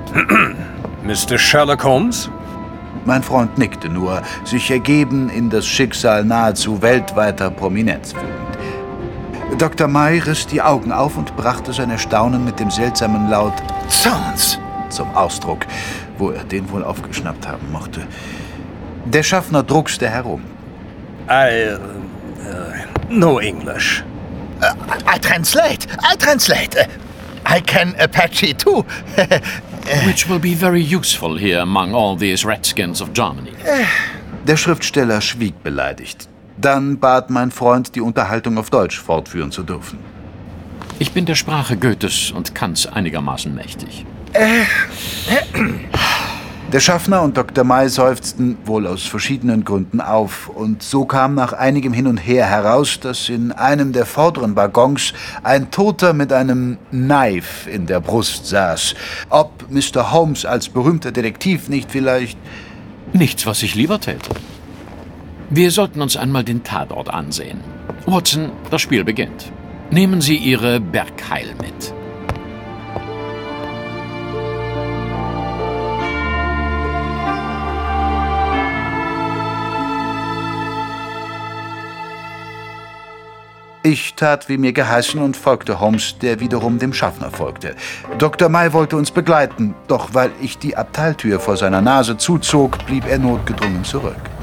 Mr. Sherlock Holmes? Mein Freund nickte nur, sich ergeben in das Schicksal nahezu weltweiter Prominenz fühlend. Dr. May riss die Augen auf und brachte sein Erstaunen mit dem seltsamen Laut »Sounds« zum Ausdruck, wo er den wohl aufgeschnappt haben mochte. Der Schaffner druckste herum. No English. I translate. I can Apache too. Which will be very useful here among all these redskins of Germany. Der Schriftsteller schwieg beleidigt. Dann bat mein Freund, die Unterhaltung auf Deutsch fortführen zu dürfen. Ich bin der Sprache Goethes und Kants einigermaßen mächtig. Der Schaffner und Dr. May seufzten wohl aus verschiedenen Gründen auf. Und so kam nach einigem Hin und Her heraus, dass in einem der vorderen Waggons ein Toter mit einem Knife in der Brust saß. Ob Mr. Holmes als berühmter Detektiv nicht vielleicht... Nichts, was ich lieber täte. Wir sollten uns einmal den Tatort ansehen. Watson, das Spiel beginnt. Nehmen Sie Ihre Bergheil mit. Ich tat, wie mir geheißen, und folgte Holmes, der wiederum dem Schaffner folgte. Dr. May wollte uns begleiten, doch weil ich die Abteiltür vor seiner Nase zuzog, blieb er notgedrungen zurück.